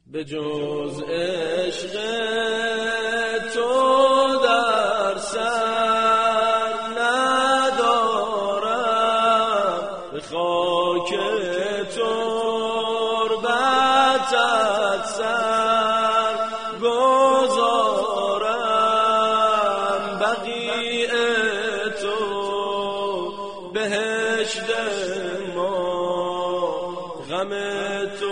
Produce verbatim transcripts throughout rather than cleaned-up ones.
به جز عشق تو در سر ندارم، به خاک تربتت سر گذارم. بقیع تو بهشت ما، غم تو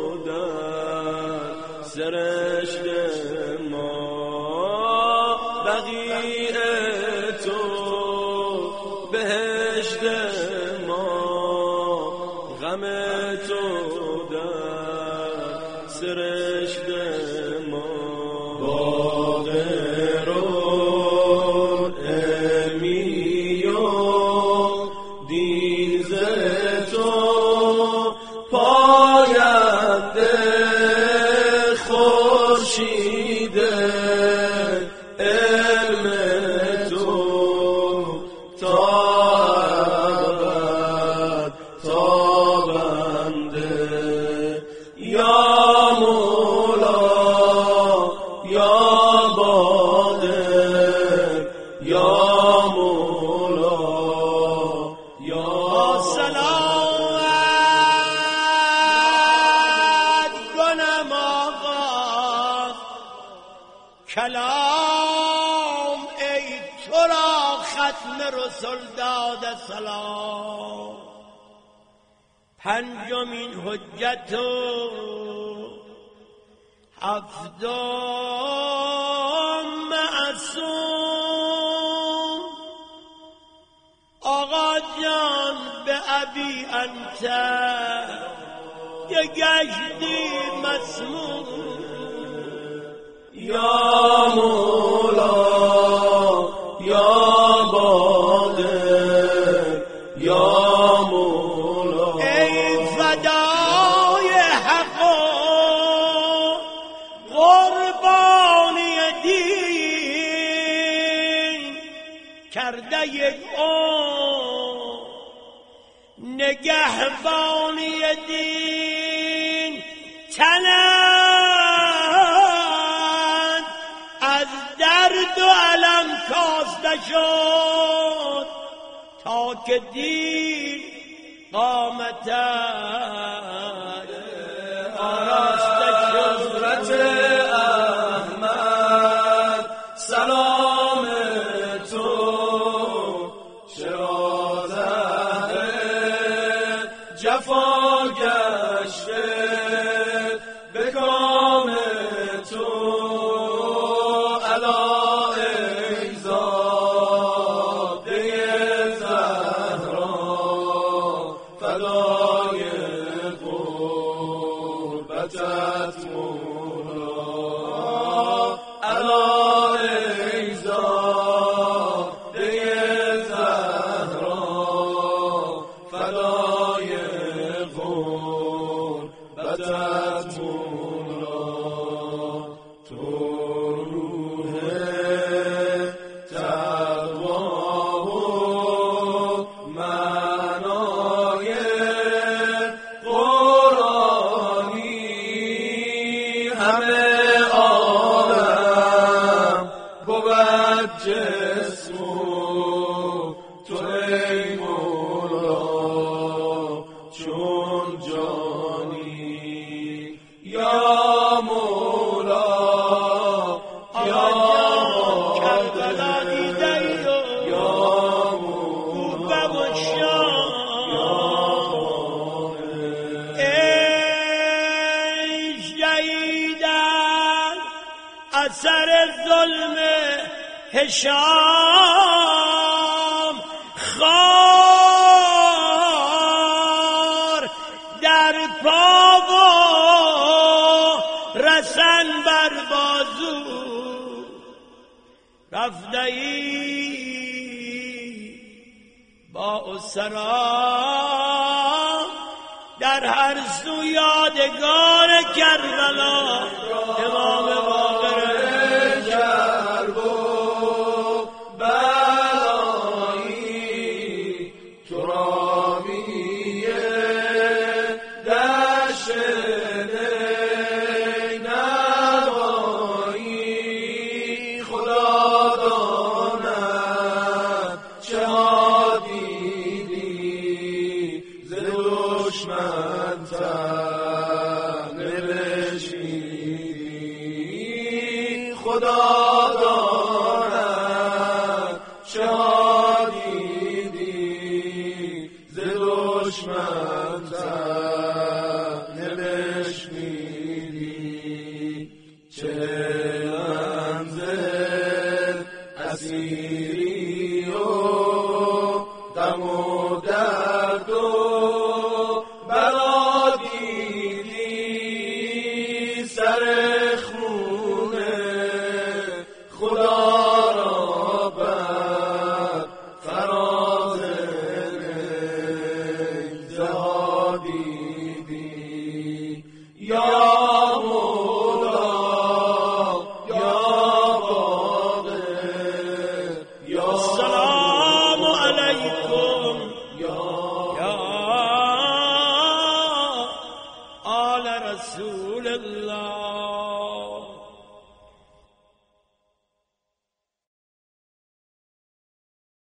سرشت ما. بقیع تو بهشت ما، غم تو در سرشت ما. باغ رو علمی و دین ز تو پاینده خورشید علم تو تا ابد تابنده. یا مولا یا قادر یا مولا یا سلامت کنم آقا کلام، ای تو را ختم رسل داده سلام. پنجمین حجت و هفتم معصوم. آقا جان به ابی انت یه گشتی مسموم. یا مولا یا قادر یا مولا. ای فدای حق و قربانی دین، کرده یک عمر نگهبانی دین. تنم از درد و علم کاسته شد، تا که دین قامتت آراسته شد. حضرت احمد سلام تو چرا زهر جفا گشته، به کام تو علا ای زاده زهرا، فدای قربتت مولا. علا ای زاده زهرا، فدای قربتت مولا. تو روح تقوا و معنای قرآنی، همه عالم بود جسم تو ای مولا چون جانی. یا مولا یا کربلا دیده ای و یا کوفه و شام. ای شهیدان اثر ظلم هشام، خار در پا و رسن بر بازو. رفته ای با اسرا در هر سو یادگار کربلا. امام باقر کرب و بلایی ترابی دشت تنه بشنیدی خدا دارد شادیدی ز دشمن تنه بشنیدی چه منزل اسیری و غم و درد و بلا دیدی سر